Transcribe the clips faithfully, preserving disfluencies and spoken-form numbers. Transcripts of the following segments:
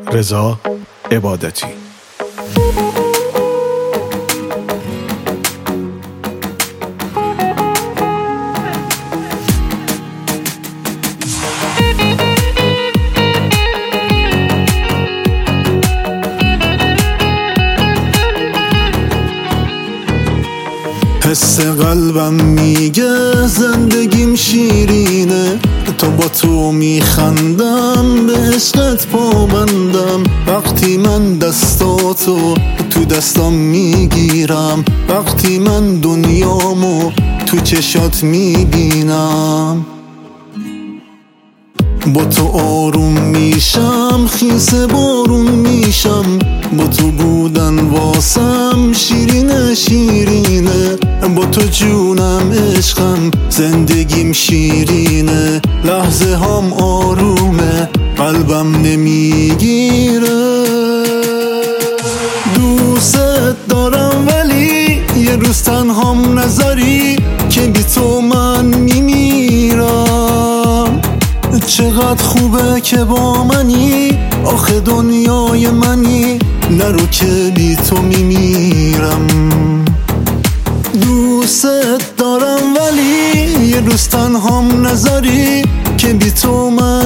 رضا عبادتی. حس قلبم میگه زندگیم شیرینه، تا با تو میخندم به عشقت پابندم. وقتی من دستاتو تو دستام میگیرم، وقتی من دنیامو تو چشات میبینم، با تو آروم میشم، خیس بارون میشم. با تو بودن واسم شیرینه شیرینه، با تو جونم عشقم زندگیم شیرینه. لحظه هم آرومه قلبم نمیگیره. دوست دارم ولی یه روز تنهام نذاری که بی تو من میمیرم. چقدر خوبه که با منی، آخه دنیای منی، نرو که بی تو میمیرم. دوست دارم ولی یه روز تنهام نذاری که بی تو من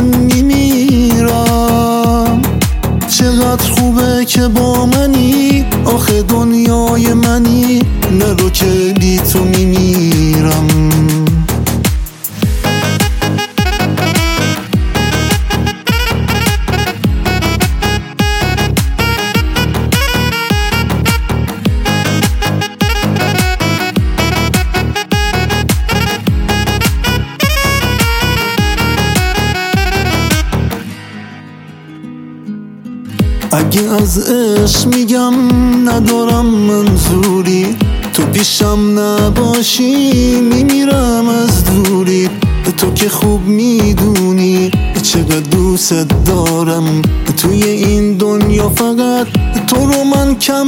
میمیرم. چقدر خوبه که با منی، آخه دنیای منی، نرو که بی تو میمیرم. اگه از عشق میگم ندارم منظوری، تو پیشم نباشی میمیرم از دوری. تو که خوب میدونی چقدر دوست دارم، توی این دنیا فقط تو رو من کم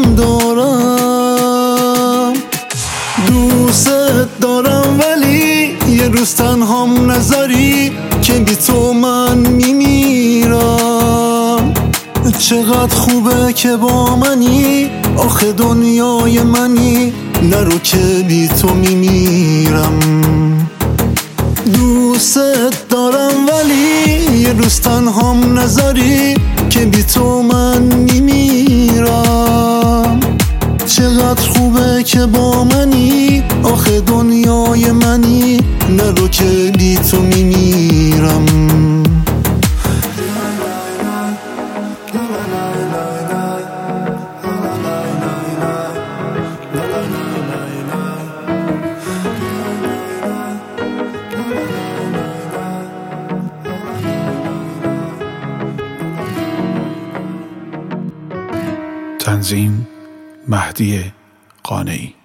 دارم. دوست دارم ولی یه روز تنهام نذاری که بی تو من میمیرم. چقدر خوبه که با منی، آخه دنیای منی، نرو که بی تو میمیرم. دوست دارم ولی یه روز تنهام نذاری که بی تو من میمیرم. چقدر خوبه که با منی، آخه دنیای منی، نرو که بی تو میمیرم. تنظیم مهدی قانعی.